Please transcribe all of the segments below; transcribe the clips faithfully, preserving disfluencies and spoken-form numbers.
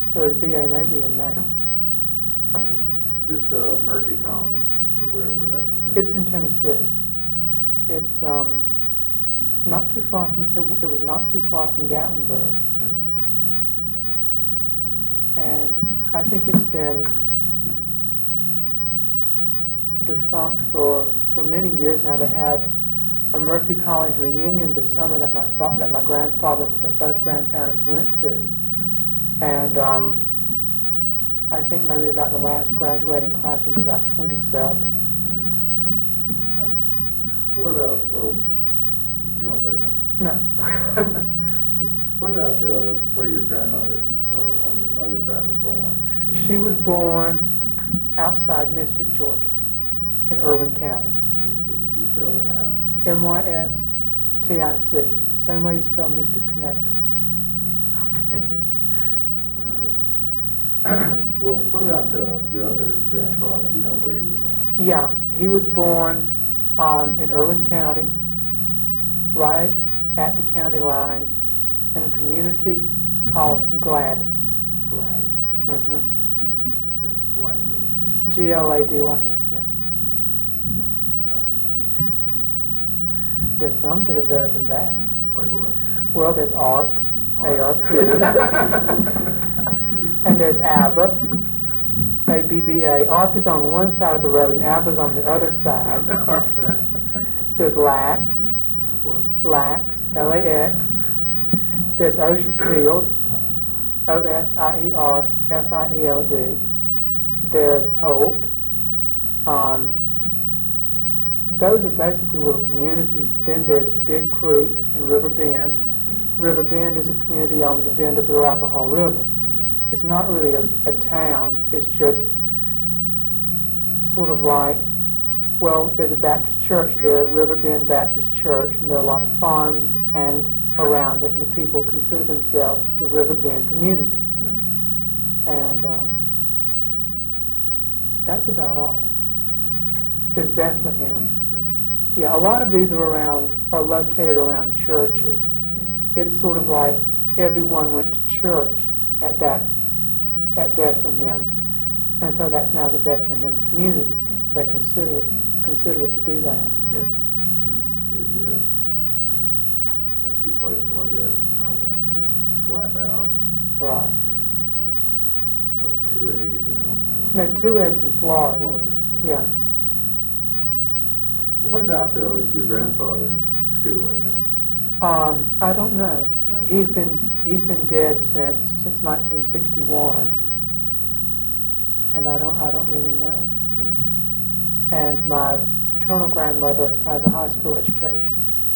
So his B A may be in math. This uh, Murphy College, where whereabouts is that? It's in Tennessee. It's um, not too far from. It, it was not too far from Gatlinburg, Mm. and I think it's been defunct for for many years now. They had a Murphy College reunion the summer that my fa- that my grandfather, that both grandparents went to, and um, I think maybe about the last graduating class was about twenty-seven. Mm. I see. Well, what about? Well, do you want to say something? No. Okay. What about uh, where your grandmother uh, on your mother's side was born? She was born outside Mystic, Georgia, in Irwin County. You, st- you spell it how? M Y S T I C. Same way you spell Mystic, Connecticut. Well, what about uh, your other grandfather? Do you know where he was born? Yeah, he was born um, in Irwin County, right at the county line, in a community called Gladys. Gladys. Mm-hmm. That's like the... G L A D Y S, yeah. There's some that are better than that. Like what? Well, there's A R P, A R P. And there's ABBA, A B B A. A R P is on one side of the road and ABBA's on the other side. There's LAX, What? LAX, L A X. There's Osher Field, O S I E R F I E L D. There's Holt. Um, those are basically little communities. Then there's Big Creek and River Bend. River Bend is a community on the bend of the Arapahoe River. It's not really a, a town, it's just sort of like, well, there's a Baptist church there, River Bend Baptist Church, and there are a lot of farms and around it, and the people consider themselves the River Bend community. Mm-hmm. And um, that's about all. There's Bethlehem. Yeah, a lot of these are around, are located around churches. It's sort of like everyone went to church at that, at Bethlehem, and so that's now the Bethlehem community. Mm-hmm. They consider it, consider it to be that. Yeah. Very good. Got a few places like that in Alabama too. Slap Out. Right. Uh, Two Egg is in Alabama. No, Two Eggs in Florida. Florida. Yeah. Well, what about uh, your grandfather's schooling? Uh, Um, I don't know. He's been he's been dead since since nineteen sixty-one, and I don't I don't really know. hmm. And my paternal grandmother has a high school education.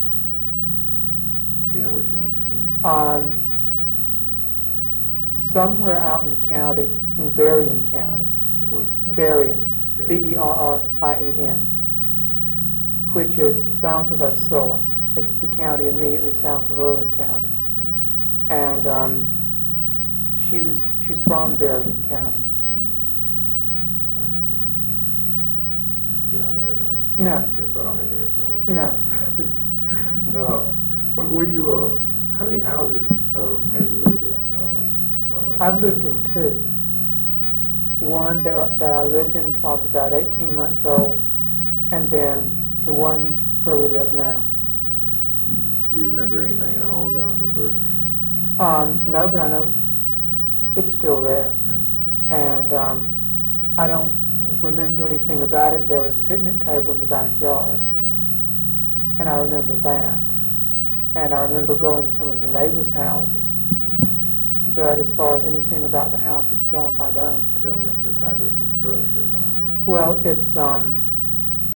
Do you know where she went to school? Um, somewhere out in the county, in Berrien County, In what? Berrien, B E R R I E N, which is south of Osceola. It's the county immediately south of Irwin County. And um, she was she's from Berrien County. Mm-hmm. You're not married, are you? No. Okay, so I don't have to ask you all this. No. uh, what were you? Uh, how many houses uh, have you lived in? Uh, uh, I've lived in two. One that, that I lived in until I was about eighteen months old, and then the one where we live now. Do you remember anything at all about the first? Um, no, but I know it's still there. Mm. And um, I don't remember anything about it. There was a picnic table in the backyard, Yeah. and I remember that. Mm. And I remember going to some of the neighbors' houses. But as far as anything about the house itself, I don't. Don't remember the type of construction or. Well, it's um,